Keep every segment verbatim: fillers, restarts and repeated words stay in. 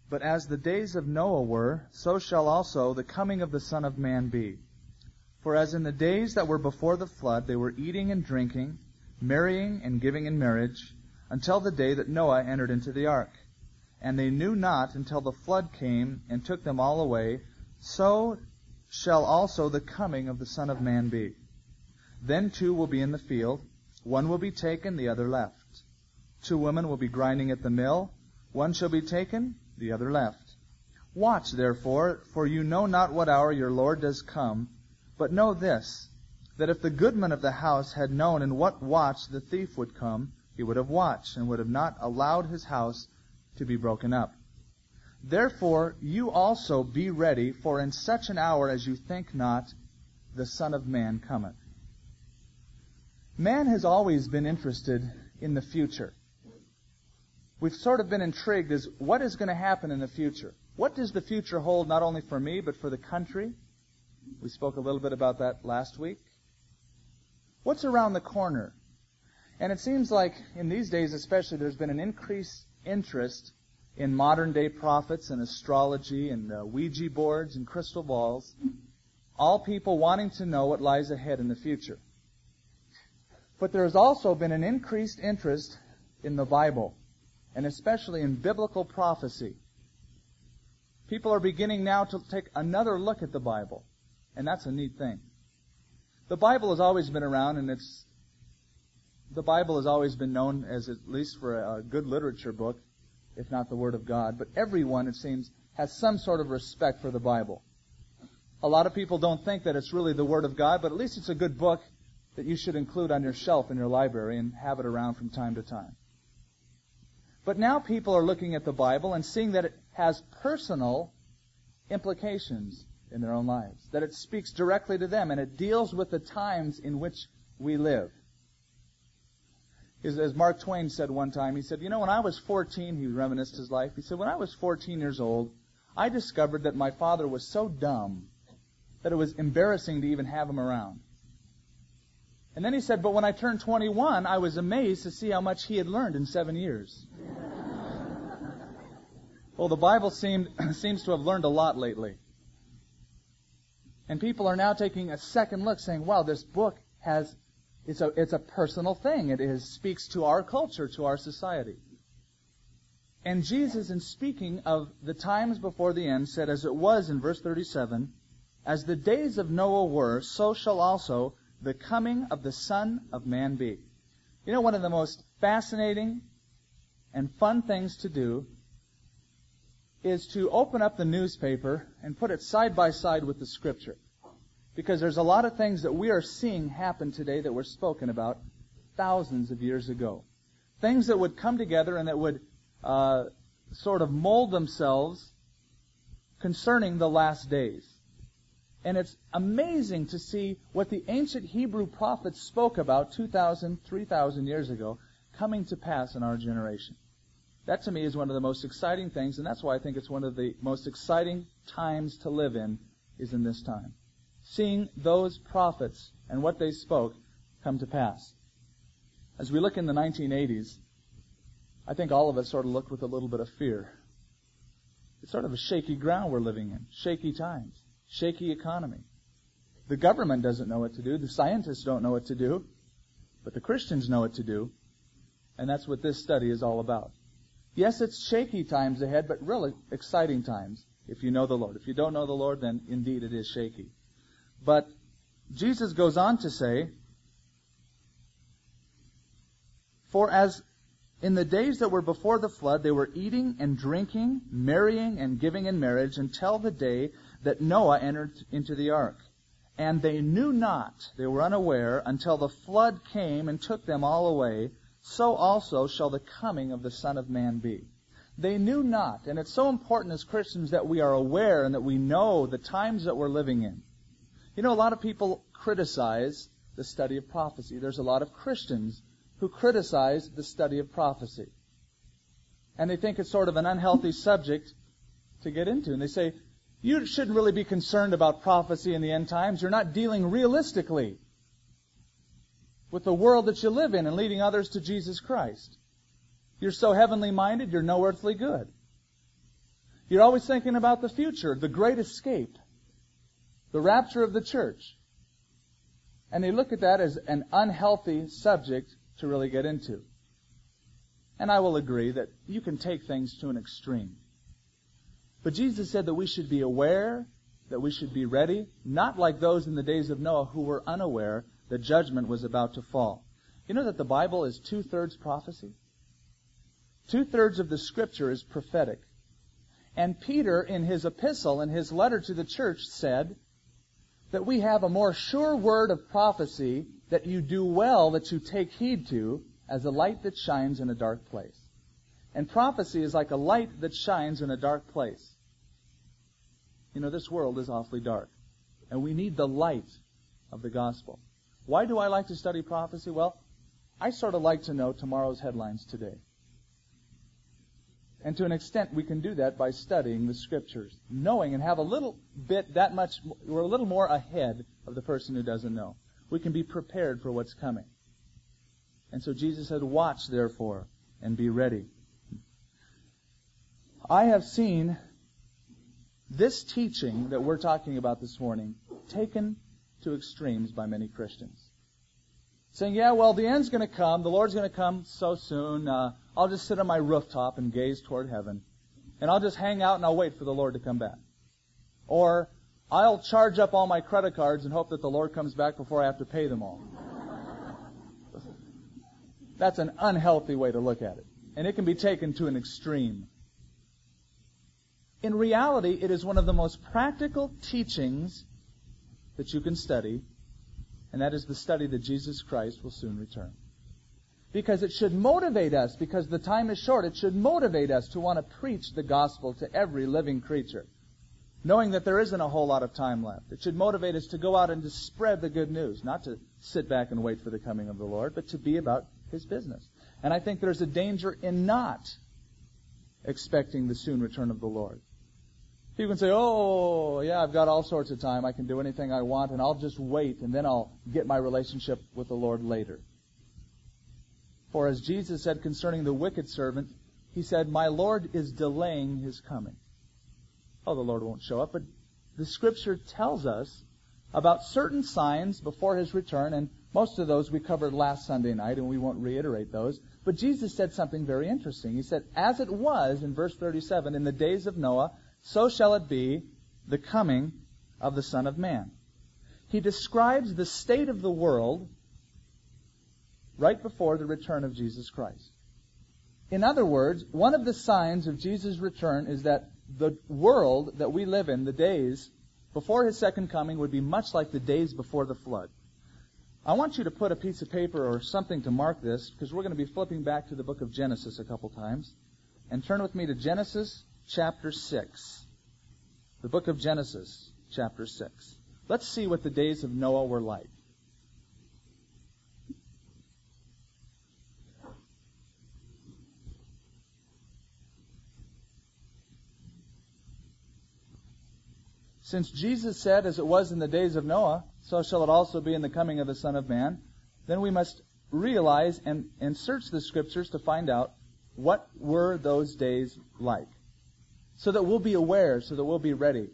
But as the days of Noah were, so shall also the coming of the Son of Man be. For as in the days that were before the flood, they were eating and drinking, marrying and giving in marriage, until the day that Noah entered into the ark. And they knew not until the flood came and took them all away, so shall also the coming of the Son of Man be. Then two will be in the field, one will be taken, the other left. Two women will be grinding at the mill, one shall be taken, the other left. Watch, therefore, for you know not what hour your Lord does come. But know this, that if the goodman of the house had known in what watch the thief would come, he would have watched, and would have not allowed his house to be broken up. Therefore you also be ready, for in such an hour as you think not, the Son of Man cometh. Man has always been interested in the future. We've sort of been intrigued as what is going to happen in the future. What does the future hold not only for me, but for the country? We spoke a little bit about that last week. What's around the corner? And it seems like in these days especially there's been an increased interest in modern-day prophets and astrology and uh, Ouija boards and crystal balls, all people wanting to know what lies ahead in the future. But there's also been an increased interest in the Bible, and especially in biblical prophecy. People are beginning now to take another look at the Bible, and that's a neat thing. The Bible has always been around, and it's the Bible has always been known as, at least for a good literature book, if not the Word of God. But everyone, it seems, has some sort of respect for the Bible. A lot of people don't think that it's really the Word of God, but at least it's a good book that you should include on your shelf in your library and have it around from time to time. But now people are looking at the Bible and seeing that it has personal implications in their own lives, that it speaks directly to them, and it deals with the times in which we live. As Mark Twain said one time, he said, you know, when I was fourteen, he reminisced his life, he said, when I was fourteen years old, I discovered that my father was so dumb that it was embarrassing to even have him around. And then he said, but when I turned twenty-one, I was amazed to see how much he had learned in seven years. Well, the Bible seemed, seems to have learned a lot lately. And people are now taking a second look saying, wow, this book has, it's a, it's a personal thing. It is, speaks to our culture, to our society. And Jesus, in speaking of the times before the end, said, as it was in verse thirty-seven, as the days of Noah were, so shall also the coming of the Son of Man be. You know, one of the most fascinating and fun things to do is to open up the newspaper and put it side by side with the Scripture. Because there's a lot of things that we are seeing happen today that were spoken about thousands of years ago. Things that would come together and that would uh, sort of mold themselves concerning the last days. And it's amazing to see what the ancient Hebrew prophets spoke about two thousand, three thousand years ago coming to pass in our generation. That to me is one of the most exciting things, and that's why I think it's one of the most exciting times to live in, is in this time. Seeing those prophets and what they spoke come to pass. As we look in the nineteen eighties, I think all of us sort of looked with a little bit of fear. It's sort of a shaky ground we're living in, shaky times. Shaky economy. The government doesn't know what to do. The scientists don't know what to do. But the Christians know what to do. And that's what this study is all about. Yes, it's shaky times ahead, but really exciting times if you know the Lord. If you don't know the Lord, then indeed it is shaky. But Jesus goes on to say, for as in the days that were before the flood, they were eating and drinking, marrying and giving in marriage until the day that Noah entered into the ark. And they knew not, they were unaware, until the flood came and took them all away. So also shall the coming of the Son of Man be. They knew not. And it's so important as Christians that we are aware and that we know the times that we're living in. You know, a lot of people criticize the study of prophecy. There's a lot of Christians who criticize the study of prophecy. And they think it's sort of an unhealthy subject to get into. And they say, you shouldn't really be concerned about prophecy in the end times. You're not dealing realistically with the world that you live in and leading others to Jesus Christ. You're so heavenly minded, you're no earthly good. You're always thinking about the future, the great escape, the rapture of the church. And they look at that as an unhealthy subject to really get into. And I will agree that you can take things to an extreme. But Jesus said that we should be aware, that we should be ready, not like those in the days of Noah who were unaware that judgment was about to fall. You know that the Bible is two-thirds prophecy? Two-thirds of the Scripture is prophetic. And Peter, in his epistle, in his letter to the church, said that we have a more sure word of prophecy that you do well that you take heed to as a light that shines in a dark place. And prophecy is like a light that shines in a dark place. You know, this world is awfully dark. And we need the light of the gospel. Why do I like to study prophecy? Well, I sort of like to know tomorrow's headlines today. And to an extent, we can do that by studying the Scriptures, knowing and have a little bit, that much, we're a little more ahead of the person who doesn't know. We can be prepared for what's coming. And so Jesus said, watch therefore and be ready. I have seen this teaching that we're talking about this morning taken to extremes by many Christians. Saying, yeah, well, the end's going to come. The Lord's going to come so soon. Uh, I'll just sit on my rooftop and gaze toward heaven. And I'll just hang out and I'll wait for the Lord to come back. Or I'll charge up all my credit cards and hope that the Lord comes back before I have to pay them all. That's an unhealthy way to look at it. And it can be taken to an extreme. In reality, it is one of the most practical teachings that you can study, and that is the study that Jesus Christ will soon return. Because it should motivate us, because the time is short, it should motivate us to want to preach the gospel to every living creature, knowing that there isn't a whole lot of time left. It should motivate us to go out and to spread the good news, not to sit back and wait for the coming of the Lord, but to be about His business. And I think there's a danger in not expecting the soon return of the Lord. People can say, oh, yeah, I've got all sorts of time. I can do anything I want, and I'll just wait, and then I'll get my relationship with the Lord later. For as Jesus said concerning the wicked servant, He said, my Lord is delaying His coming. Oh, the Lord won't show up, but the Scripture tells us about certain signs before His return, and most of those we covered last Sunday night, and we won't reiterate those. But Jesus said something very interesting. He said, as it was, in verse thirty-seven, in the days of Noah, so shall it be the coming of the Son of Man. He describes the state of the world right before the return of Jesus Christ. In other words, one of the signs of Jesus' return is that the world that we live in, the days before His second coming, would be much like the days before the flood. I want you to put a piece of paper or something to mark this, because we're going to be flipping back to the book of Genesis a couple times. And turn with me to Genesis chapter six. The book of Genesis, chapter six. Let's see what the days of Noah were like. Since Jesus said, as it was in the days of Noah, so shall it also be in the coming of the Son of Man, then we must realize and, and search the Scriptures to find out what were those days like, so that we'll be aware, so that we'll be ready.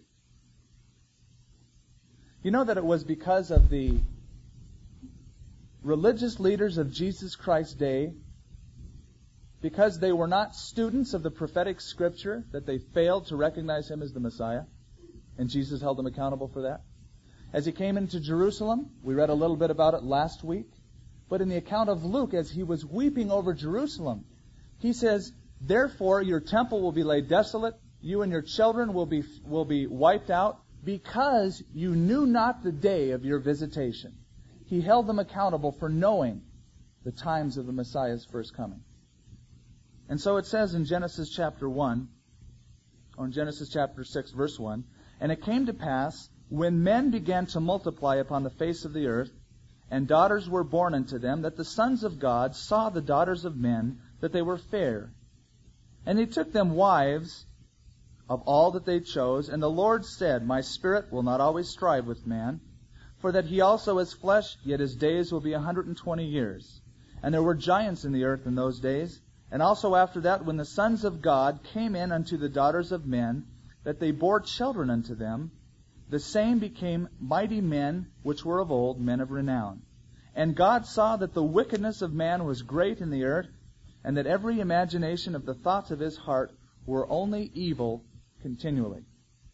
You know that it was because of the religious leaders of Jesus Christ's day, because they were not students of the prophetic Scripture, that they failed to recognize Him as the Messiah, and Jesus held them accountable for that. As He came into Jerusalem, we read a little bit about it last week, but in the account of Luke, as He was weeping over Jerusalem, He says, therefore your temple will be laid desolate, you and your children will be will be wiped out, because you knew not the day of your visitation. He held them accountable for knowing the times of the Messiah's first coming. And so it says in Genesis chapter one, or in Genesis chapter six, verse one, and it came to pass, when men began to multiply upon the face of the earth, and daughters were born unto them, that the sons of God saw the daughters of men, that they were fair. And they took them wives of all that they chose. And the Lord said, my spirit will not always strive with man, for that he also is flesh, yet his days will be a hundred and twenty years. And there were giants in the earth in those days, And also after that, when the sons of God came in unto the daughters of men, that they bore children unto them, the same became mighty men which were of old, men of renown. And God saw that the wickedness of man was great in the earth, and that every imagination of the thoughts of his heart were only evil continually.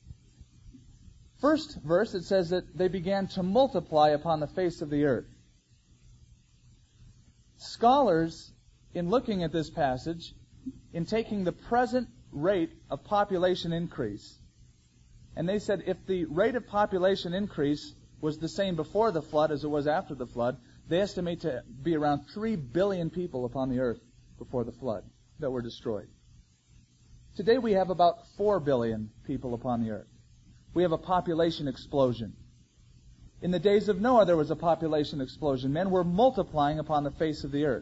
First verse, it says that they began to multiply upon the face of the earth. Scholars, in looking at this passage, in taking the present rate of population increase, and they said if the rate of population increase was the same before the flood as it was after the flood, they estimate to be around three billion people upon the earth before the flood that were destroyed. Today we have about four billion people upon the earth. We have a population explosion. In the days of Noah, there was a population explosion. Men were multiplying upon the face of the earth.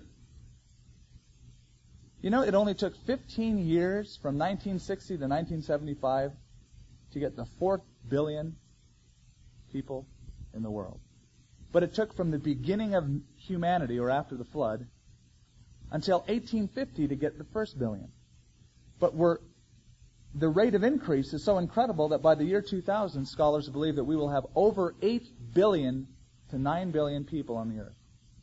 You know, it only took fifteen years from nineteen sixty to nineteen seventy-five to get the fourth billion people in the world. But it took from the beginning of humanity, or after the flood, until eighteen fifty to get the first billion. But we're, the rate of increase is so incredible that by the year two thousand, scholars believe that we will have over eight billion to nine billion people on the earth.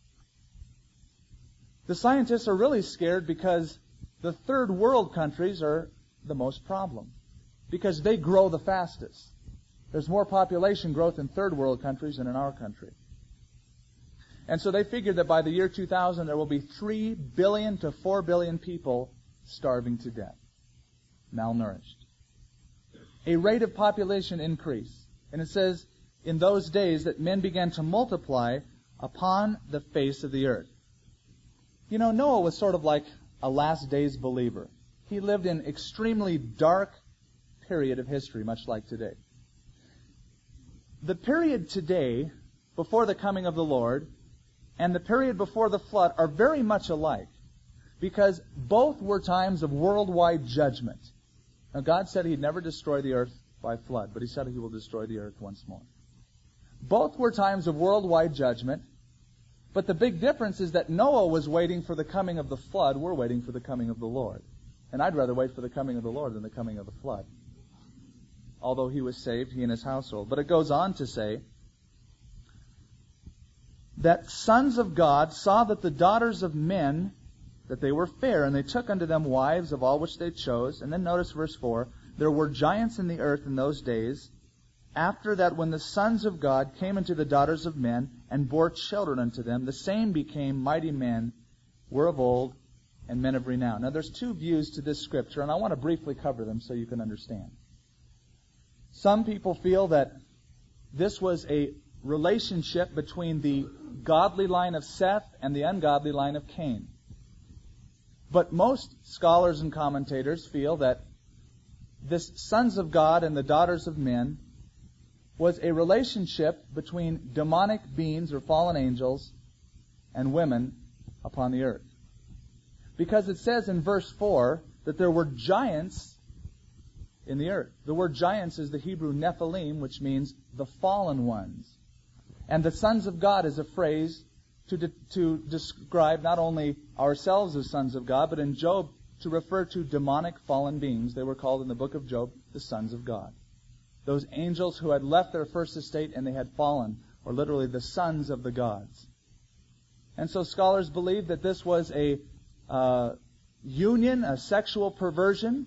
The scientists are really scared because the third world countries are the most problem, because they grow the fastest. There's more population growth in third world countries than in our country. And so they figured that by the year two thousand, there will be three billion to four billion people starving to death, malnourished. A rate of population increase. And it says, in those days that men began to multiply upon the face of the earth. You know, Noah was sort of like a last days believer. He lived in extremely dark period of history, much like today. The period today, before the coming of the Lord, and the period before the flood are very much alike, because both were times of worldwide judgment. Now, God said He'd never destroy the earth by flood, but He said He will destroy the earth once more. Both were times of worldwide judgment, but the big difference is that Noah was waiting for the coming of the flood. We're waiting for the coming of the Lord. And I'd rather wait for the coming of the Lord than the coming of the flood. Although he was saved, he and his household. But it goes on to say that sons of God saw that the daughters of men, that they were fair, and they took unto them wives of all which they chose. And then notice verse four, there were giants in the earth in those days, after that when the sons of God came unto the daughters of men, and bore children unto them, the same became mighty men, were of old, and men of renown. Now there's two views to this scripture, and I want to briefly cover them so you can understand. Some people feel that this was a relationship between the godly line of Seth and the ungodly line of Cain. But most scholars and commentators feel that this sons of God and the daughters of men was a relationship between demonic beings or fallen angels and women upon the earth. Because it says in verse four that there were giants in the earth. The word giants is the Hebrew Nephilim, which means the fallen ones. And the sons of God is a phrase to, de- to describe not only ourselves as sons of God, but in Job to refer to demonic fallen beings. They were called in the book of Job the sons of God. Those angels who had left their first estate and they had fallen, or literally the sons of the gods. And so scholars believe that this was a uh, union, a sexual perversion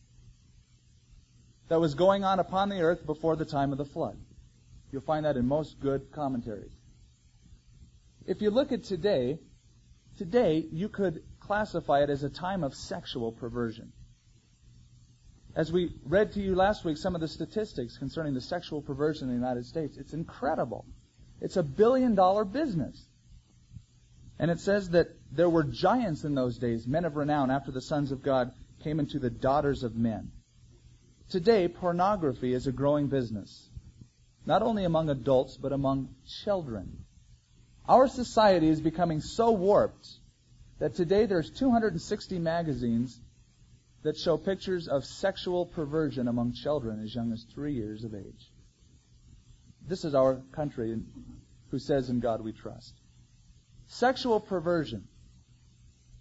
that was going on upon the earth before the time of the flood. You'll find that in most good commentaries. If you look at today, today you could classify it as a time of sexual perversion. As we read to you last week some of the statistics concerning the sexual perversion in the United States, it's incredible. It's a billion dollar business. And it says that there were giants in those days, men of renown, after the sons of God came into the daughters of men. Today, pornography is a growing business, not only among adults, but among children. Our society is becoming so warped that today there's two hundred sixty magazines that show pictures of sexual perversion among children as young as three years of age. This is our country who says, in God we trust. Sexual perversion.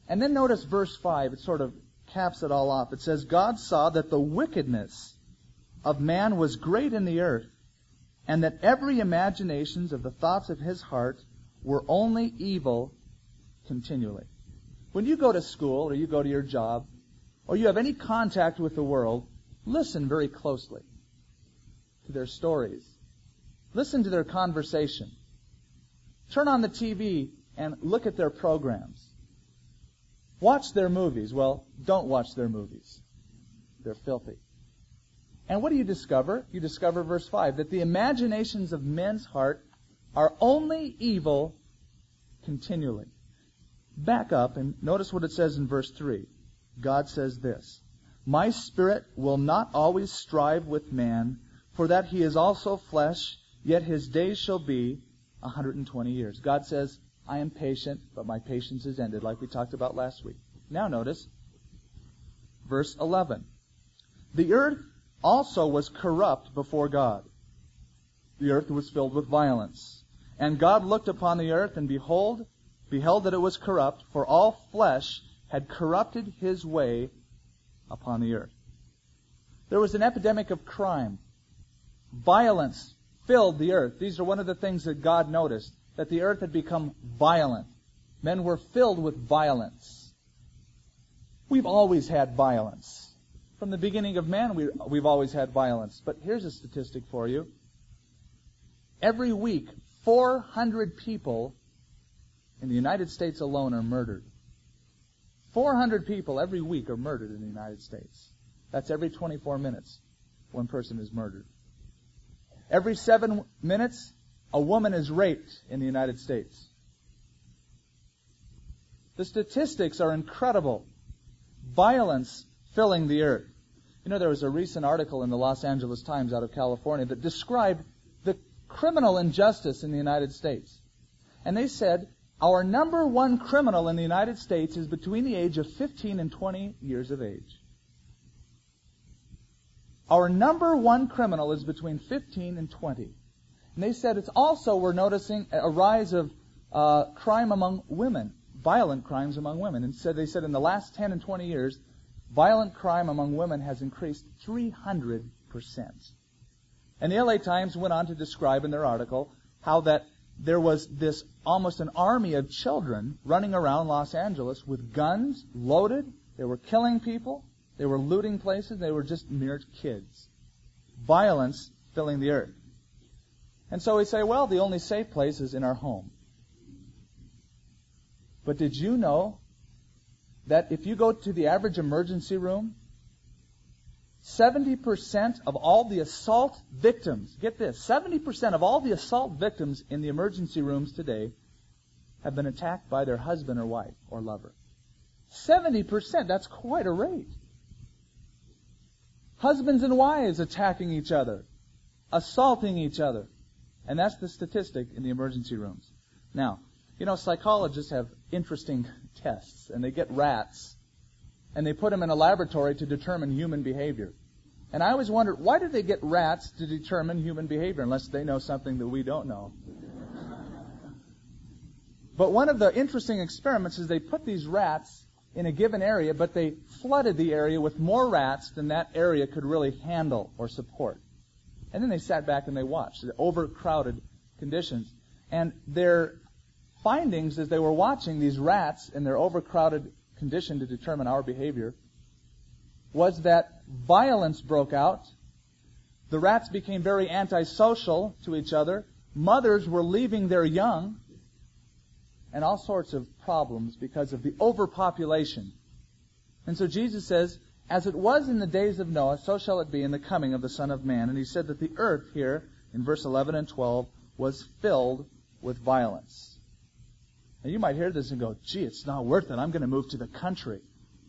And then notice verse five. It sort of caps it all off. It says, God saw that the wickedness of man was great in the earth, and that every imaginations of the thoughts of his heart were only evil continually. When you go to school, or you go to your job, or you have any contact with the world, listen very closely to their stories. Listen to their conversation. Turn on the T V and look at their programs. Watch their movies. Well, don't watch their movies. They're filthy. And what do you discover? You discover, verse five, that the imaginations of men's heart are only evil continually. Back up and notice what it says in verse three. God says this, My spirit will not always strive with man, for that he is also flesh, yet his days shall be one hundred twenty years. God says, I am patient, but my patience is ended, like we talked about last week. Now notice, verse eleven. The earth also was corrupt before God. The earth was filled with violence. And God looked upon the earth, and behold, beheld that it was corrupt, for all flesh had corrupted his way upon the earth. There was an epidemic of crime. Violence filled the earth. These are one of the things that God noticed, that the earth had become violent. Men were filled with violence. We've always had violence. From the beginning of man, we, we've always had violence. But here's a statistic for you. Every week, four hundred people in the United States alone are murdered. four hundred people every week are murdered in the United States. That's every twenty-four minutes, one person is murdered. Every seven minutes, a woman is raped in the United States. The statistics are incredible. Violence filling the earth. You know, there was a recent article in the Los Angeles Times out of California that described the criminal injustice in the United States. And they said, our number one criminal in the United States is between the age of fifteen and twenty years of age. Our number one criminal is between fifteen and twenty. And they said it's also, we're noticing a rise of uh, crime among women, violent crimes among women. And said they said in the last ten and twenty years, violent crime among women has increased three hundred percent. And the L A Times went on to describe in their article how that there was this almost an army of children running around Los Angeles with guns loaded. They were killing people. They were looting places. They were just mere kids. Violence filling the earth. And so we say, well, the only safe place is in our home. But did you know that if you go to the average emergency room, seventy percent of all the assault victims, get this, seventy percent of all the assault victims in the emergency rooms today have been attacked by their husband or wife or lover. seventy percent, that's quite a rate. Husbands and wives attacking each other, assaulting each other. And that's the statistic in the emergency rooms. Now, you know, psychologists have interesting tests, and they get rats, and they put them in a laboratory to determine human behavior. And I always wondered, why do they get rats to determine human behavior, unless they know something that we don't know? But one of the interesting experiments is they put these rats in a given area, but they flooded the area with more rats than that area could really handle or support. And then they sat back and they watched the overcrowded conditions. And their findings as they were watching these rats in their overcrowded condition to determine our behavior was that violence broke out. The rats became very antisocial to each other. Mothers were leaving their young, and all sorts of problems because of the overpopulation. And so Jesus says, as it was in the days of Noah, so shall it be in the coming of the Son of Man. And he said that the earth here, in verse eleven and twelve, was filled with violence. Now you might hear this and go, gee, it's not worth it. I'm going to move to the country.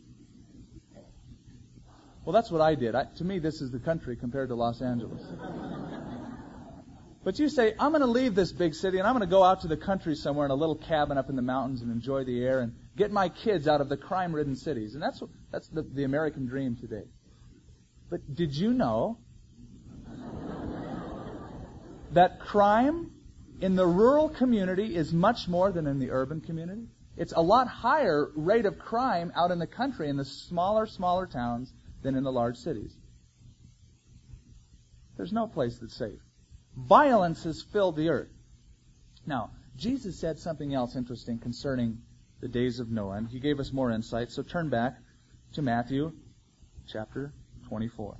Well, that's what I did. I, to me, this is the country compared to Los Angeles. But you say, I'm going to leave this big city and I'm going to go out to the country somewhere in a little cabin up in the mountains and enjoy the air and get my kids out of the crime-ridden cities. And that's what, that's the, the American dream today. But did you know that crime in the rural community is much more than in the urban community? It's a lot higher rate of crime out in the country in the smaller, smaller towns than in the large cities. There's no place that's safe. Violence has filled the earth. Now, Jesus said something else interesting concerning the days of Noah, and he gave us more insight. So turn back to Matthew chapter twenty-four.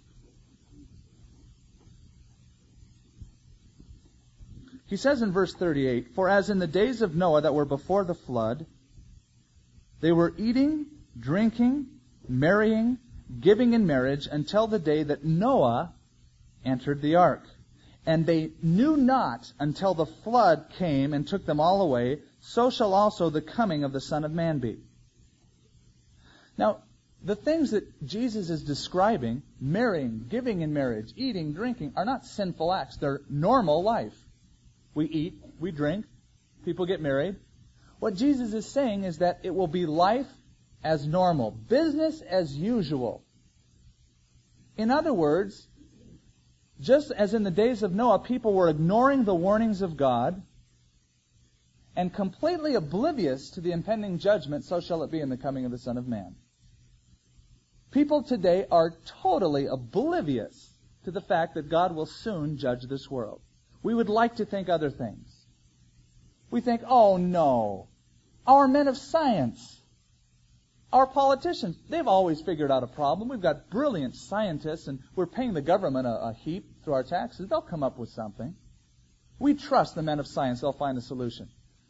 He says in verse thirty-eight, "For as in the days of Noah that were before the flood, they were eating, drinking, marrying, giving in marriage, until the day that Noah entered the ark. And they knew not until the flood came and took them all away, so shall also the coming of the Son of Man be." Now, the things that Jesus is describing, marrying, giving in marriage, eating, drinking, are not sinful acts. They're normal life. We eat, we drink, people get married. What Jesus is saying is that it will be life as normal, business as usual. In other words, just as in the days of Noah, people were ignoring the warnings of God and completely oblivious to the impending judgment, so shall it be in the coming of the Son of Man. People today are totally oblivious to the fact that God will soon judge this world. We would like to think other things. We think, oh no, our men of science, our politicians, they've always figured out a problem. We've got brilliant scientists, and we're paying the government a, a heap through our taxes. They'll come up with something. We trust the men of science. They'll find a solution.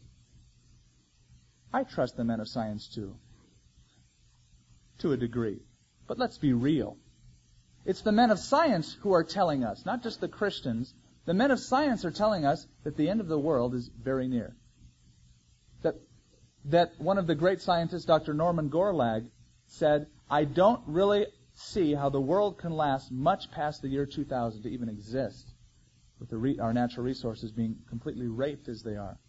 I trust the men of science too, to a degree. But let's be real. It's the men of science who are telling us, not just the Christians. The men of science are telling us that the end of the world is very near. That that one of the great scientists, Doctor Norman Gorlag, said, "I don't really see how the world can last much past the year two thousand to even exist, with the re- our natural resources being completely raped as they are."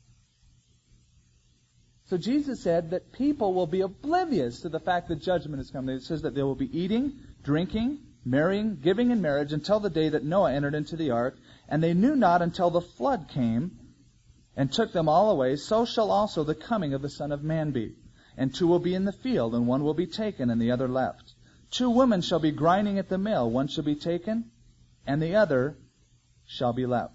So Jesus said that people will be oblivious to the fact that judgment is coming. It says that they will be eating, drinking, marrying, giving in marriage until the day that Noah entered into the ark, and they knew not until the flood came and took them all away, so shall also the coming of the Son of Man be. And two will be in the field, and one will be taken, and the other left. Two women shall be grinding at the mill, one shall be taken, and the other shall be left.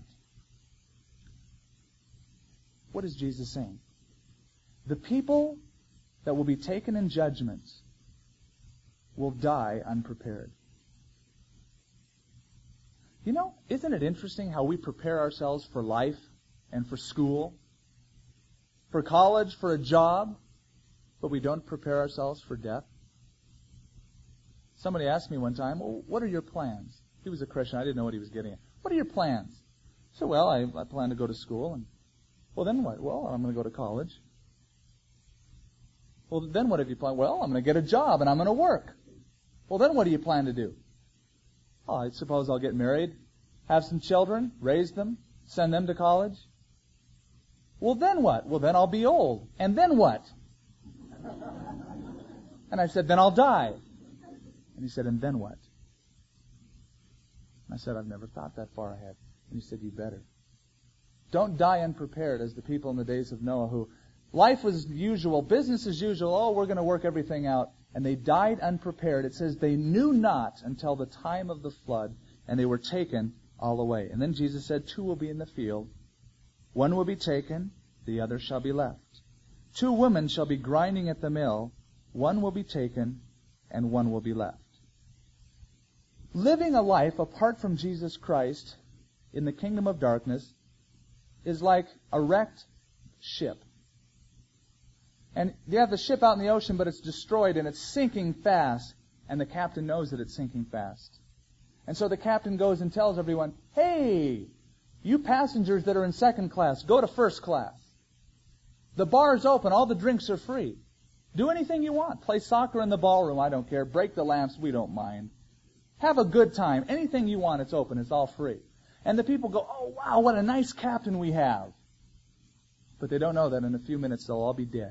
What is Jesus saying? The people that will be taken in judgment will die unprepared. You know, isn't it interesting how we prepare ourselves for life and for school, for college, for a job, but we don't prepare ourselves for death? Somebody asked me one time, well, what are your plans? He was a Christian. I didn't know what he was getting at. What are your plans? So, well, I, I plan to go to school. And well, then what? Well, I'm going to go to college. Well, then what have you planned? Well, I'm going to get a job and I'm going to work. Well, then what do you plan to do? Oh, I suppose I'll get married, have some children, raise them, send them to college. Well, then what? Well, then I'll be old. And then what? And I said, then I'll die. And he said, and then what? And I said, I've never thought that far ahead. And he said, you better. Don't die unprepared as the people in the days of Noah who life was usual, business as usual, oh, we're going to work everything out. And they died unprepared. It says they knew not until the time of the flood, and they were taken all away. And then Jesus said, two will be in the field. One will be taken, the other shall be left. Two women shall be grinding at the mill. One will be taken, and one will be left. Living a life apart from Jesus Christ in the kingdom of darkness is like a wrecked ship. And you have the ship out in the ocean, but it's destroyed and it's sinking fast. And the captain knows that it's sinking fast. And so the captain goes and tells everyone, hey, you passengers that are in second class, go to first class. The bar's open. All the drinks are free. Do anything you want. Play soccer in the ballroom. I don't care. Break the lamps. We don't mind. Have a good time. Anything you want, it's open. It's all free. And the people go, oh, wow, what a nice captain we have. But they don't know that in a few minutes they'll all be dead.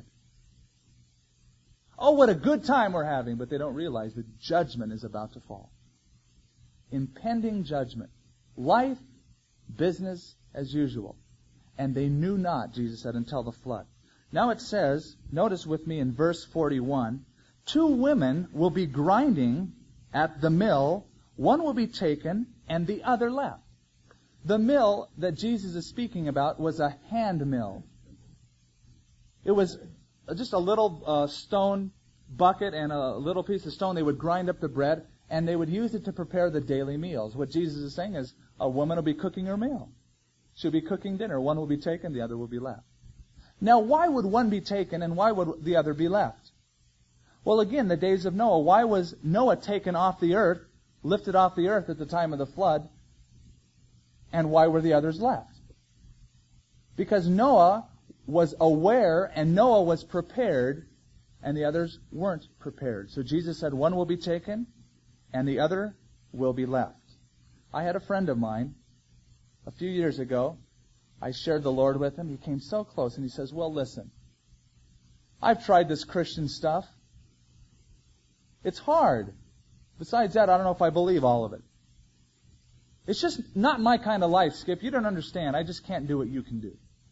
Oh, what a good time we're having. But they don't realize that judgment is about to fall. Impending judgment. Life, business as usual. And they knew not, Jesus said, until the flood. Now it says, notice with me in verse forty-one, two women will be grinding at the mill, one will be taken and the other left. The mill that Jesus is speaking about was a hand mill. It was just a little uh, stone bucket and a little piece of stone. They would grind up the bread, and they would use it to prepare the daily meals. What Jesus is saying is a woman will be cooking her meal. She'll be cooking dinner. One will be taken, the other will be left. Now, why would one be taken and why would the other be left? Well, again, the days of Noah. Why was Noah taken off the earth, lifted off the earth at the time of the flood, and why were the others left? Because Noah was aware and Noah was prepared, and the others weren't prepared. So Jesus said one will be taken and the other will be left. I had a friend of mine a few years ago. I shared the Lord with him. He came so close and he says, well, listen, I've tried this Christian stuff. It's hard. Besides that, I don't know if I believe all of it. It's just not my kind of life, Skip. You don't understand. I just can't do what you can do.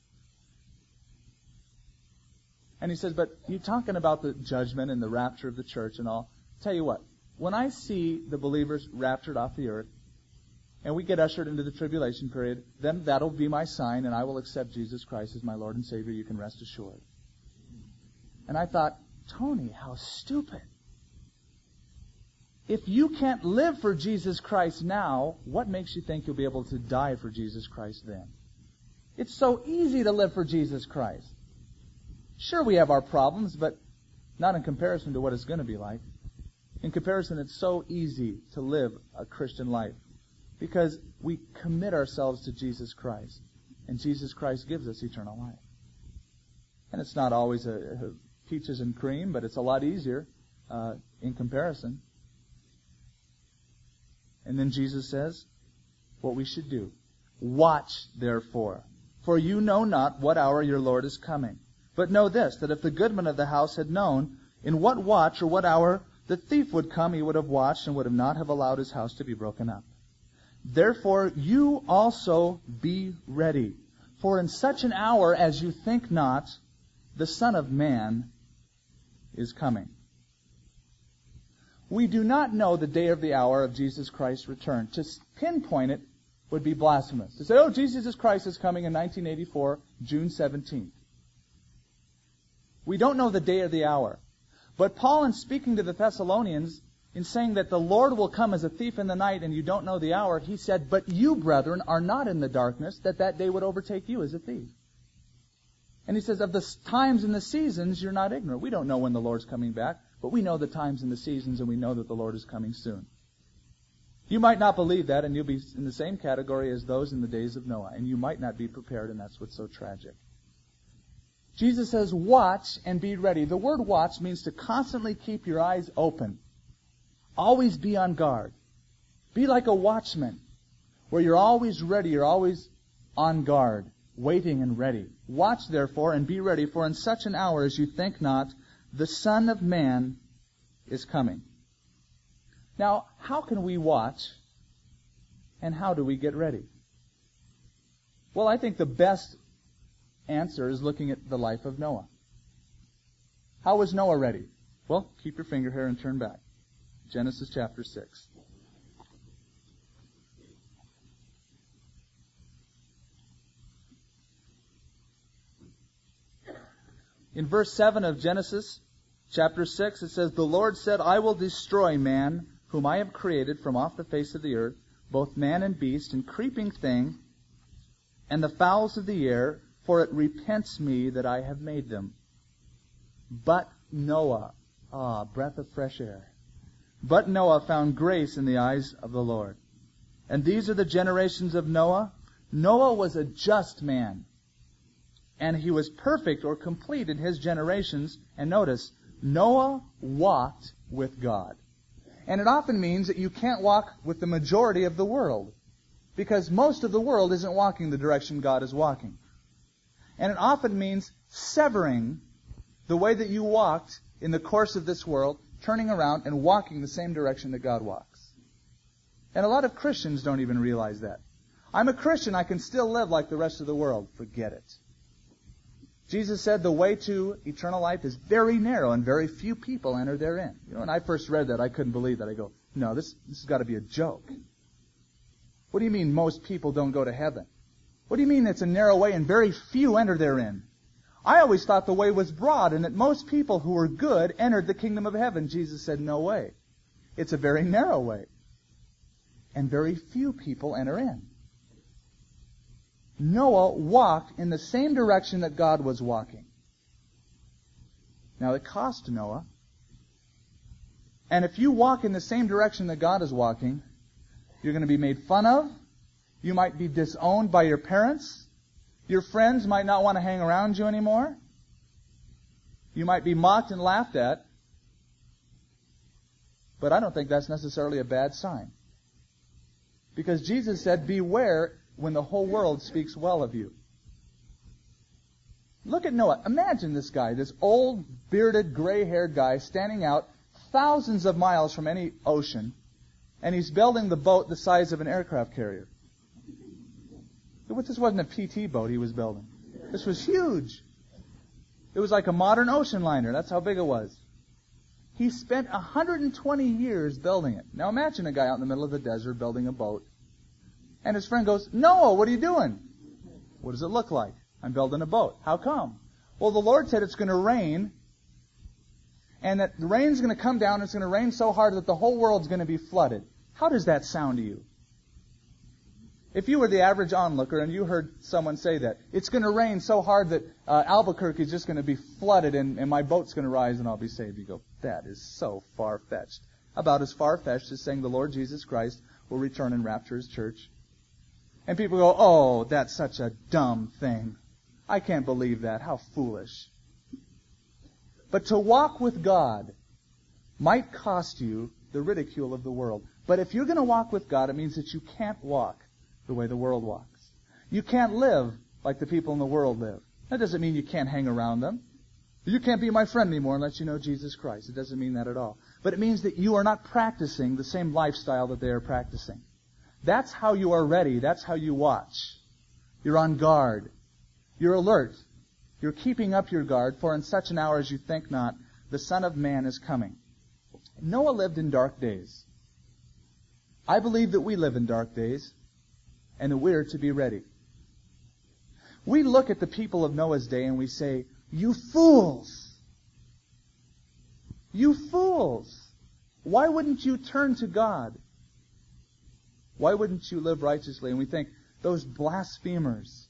And he says, but you're talking about the judgment and the rapture of the church and all. Tell you what, when I see the believers raptured off the earth, and we get ushered into the tribulation period, then that'll be my sign, and I will accept Jesus Christ as my Lord and Savior. You can rest assured. And I thought, Tony, how stupid. If you can't live for Jesus Christ now, what makes you think you'll be able to die for Jesus Christ then? It's so easy to live for Jesus Christ. Sure, we have our problems, but not in comparison to what it's going to be like. In comparison, it's so easy to live a Christian life because we commit ourselves to Jesus Christ, and Jesus Christ gives us eternal life. And it's not always a, a peaches and cream, but it's a lot easier uh, in comparison. And then Jesus says what we should do. Watch, therefore, for you know not what hour your Lord is coming. But know this, that if the goodman of the house had known in what watch or what hour the thief would come, he would have watched and would have not have allowed his house to be broken up. Therefore you also be ready, for in such an hour as you think not, the Son of Man is coming. We do not know the day or the hour of Jesus Christ's return. To pinpoint it would be blasphemous. To say, oh, Jesus Christ is coming in nineteen eighty-four, June seventeenth. We don't know the day or the hour. But Paul, in speaking to the Thessalonians, in saying that the Lord will come as a thief in the night and you don't know the hour, he said, but you, brethren, are not in the darkness, that that day would overtake you as a thief. And he says, of the times and the seasons, you're not ignorant. We don't know when the Lord's coming back, but we know the times and the seasons, and we know that the Lord is coming soon. You might not believe that, and you'll be in the same category as those in the days of Noah, and you might not be prepared, and that's what's so tragic. Jesus says, watch and be ready. The word watch means to constantly keep your eyes open. Always be on guard. Be like a watchman, where you're always ready, you're always on guard, waiting and ready. Watch, therefore, and be ready, for in such an hour as you think not, the Son of Man is coming. Now, how can we watch, and how do we get ready? Well, I think the best answer is looking at the life of Noah. How was Noah ready? Well, keep your finger here and turn back. Genesis chapter six. In verse seven of Genesis chapter six, it says, the Lord said, I will destroy man, whom I have created from off the face of the earth, both man and beast, and creeping thing, and the fowls of the air, for it repents me that I have made them. But Noah, ah, breath of fresh air. But Noah found grace in the eyes of the Lord. And these are the generations of Noah. Noah was a just man, and he was perfect or complete in his generations. And notice, Noah walked with God. And it often means that you can't walk with the majority of the world, because most of the world isn't walking the direction God is walking. And it often means severing the way that you walked in the course of this world, turning around and walking the same direction that God walks. And a lot of Christians don't even realize that. I'm a Christian, I can still live like the rest of the world. Forget it. Jesus said the way to eternal life is very narrow and very few people enter therein. You know, when I first read that, I couldn't believe that. I go, no, this, this has got to be a joke. What do you mean most people don't go to heaven? What do you mean it's a narrow way and very few enter therein? I always thought the way was broad and that most people who were good entered the kingdom of heaven. Jesus said, no way. It's a very narrow way. And very few people enter in. Noah walked in the same direction that God was walking. Now it cost Noah. And if you walk in the same direction that God is walking, you're going to be made fun of. You might be disowned by your parents. Your friends might not want to hang around you anymore. You might be mocked and laughed at. But I don't think that's necessarily a bad sign. Because Jesus said, beware when the whole world speaks well of you. Look at Noah. Imagine this guy, this old, bearded, gray-haired guy standing out thousands of miles from any ocean, and he's building the boat the size of an aircraft carrier. This wasn't a P T boat he was building. This was huge. It was like a modern ocean liner. That's how big it was. He spent one hundred twenty years building it. Now imagine a guy out in the middle of the desert building a boat. And his friend goes, Noah, what are you doing? What does it look like? I'm building a boat. How come? Well, the Lord said it's going to rain. And that the rain's going to come down. And it's going to rain so hard that the whole world's going to be flooded. How does that sound to you? If you were the average onlooker and you heard someone say that, it's going to rain so hard that uh, Albuquerque is just going to be flooded and, and my boat's going to rise and I'll be saved. You go, that is so far-fetched. About as far-fetched as saying the Lord Jesus Christ will return and rapture His church. And people go, oh, that's such a dumb thing. I can't believe that. How foolish. But to walk with God might cost you the ridicule of the world. But if you're going to walk with God, it means that you can't walk the way the world walks. You can't live like the people in the world live. That doesn't mean you can't hang around them. You can't be my friend anymore unless you know Jesus Christ. It doesn't mean that at all. But it means that you are not practicing the same lifestyle that they are practicing. That's how you are ready. That's how you watch. You're on guard. You're alert. You're keeping up your guard, for in such an hour as you think not, the Son of Man is coming. Noah lived in dark days. I believe that we live in dark days. And that we're to be ready. We look at the people of Noah's day and we say, you fools! You fools! Why wouldn't you turn to God? Why wouldn't you live righteously? And we think, those blasphemers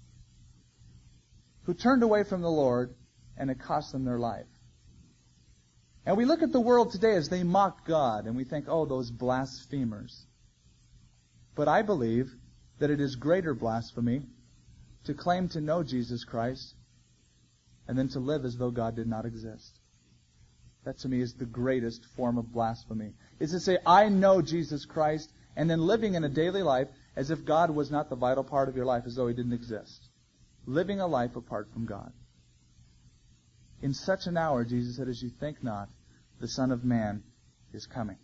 who turned away from the Lord and it cost them their life. And we look at the world today as they mock God and we think, oh, those blasphemers. But I believe that it is greater blasphemy to claim to know Jesus Christ and then to live as though God did not exist. That to me is the greatest form of blasphemy. Is to say, I know Jesus Christ, and then living in a daily life as if God was not the vital part of your life, as though He didn't exist. Living a life apart from God. In such an hour, Jesus said, as you think not, the Son of Man is coming.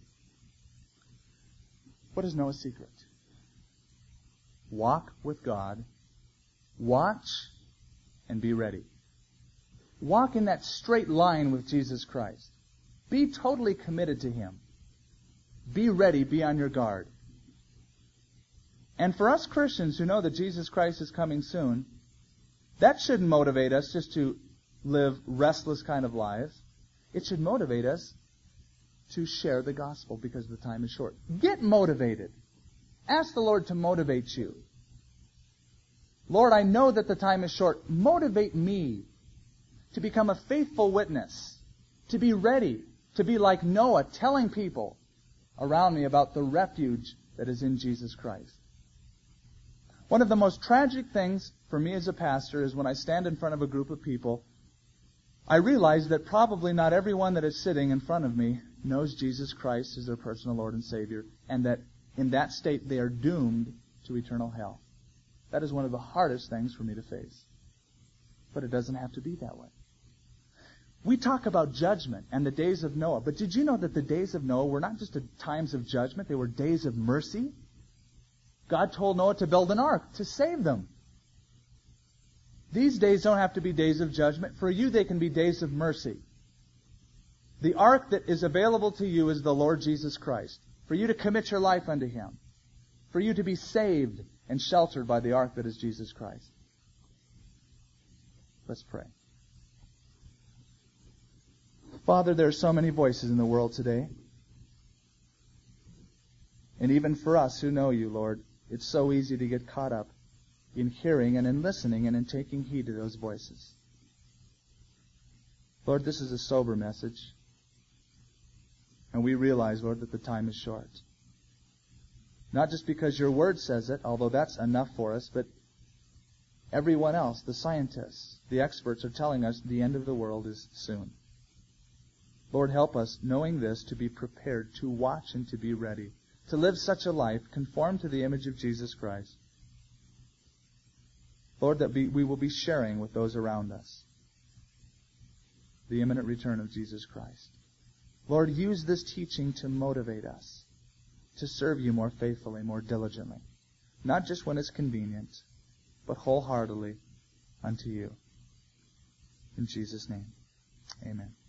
What is Noah's secret? Walk with God, watch, and be ready. Walk in that straight line with Jesus Christ. Be totally committed to Him. Be ready, be on your guard. And for us Christians who know that Jesus Christ is coming soon, that shouldn't motivate us just to live restless kind of lives. It should motivate us to share the gospel because the time is short. Get motivated. Ask the Lord to motivate you. Lord, I know that the time is short. Motivate me to become a faithful witness, to be ready, to be like Noah, telling people around me about the refuge that is in Jesus Christ. One of the most tragic things for me as a pastor is when I stand in front of a group of people, I realize that probably not everyone that is sitting in front of me knows Jesus Christ as their personal Lord and Savior, and that in that state they are doomed to eternal hell. That is one of the hardest things for me to face. But it doesn't have to be that way. We talk about judgment and the days of Noah, but did you know that the days of Noah were not just times of judgment, they were days of mercy? God told Noah to build an ark to save them. These days don't have to be days of judgment. For you, they can be days of mercy. The ark that is available to you is the Lord Jesus Christ. For you to commit your life unto Him. For you to be saved and sheltered by the ark that is Jesus Christ. Let's pray. Father, there are so many voices in the world today. And even for us who know you, Lord, it's so easy to get caught up in hearing and in listening and in taking heed to those voices. Lord, this is a sober message. And we realize, Lord, that the time is short. Not just because your word says it, although that's enough for us, but everyone else, the scientists, the experts are telling us the end of the world is soon. Lord, help us, knowing this, to be prepared, to watch and to be ready, to live such a life conformed to the image of Jesus Christ. Lord, that we will be sharing with those around us the imminent return of Jesus Christ. Lord, use this teaching to motivate us to serve you more faithfully, more diligently, not just when it's convenient, but wholeheartedly unto you. In Jesus' name, amen.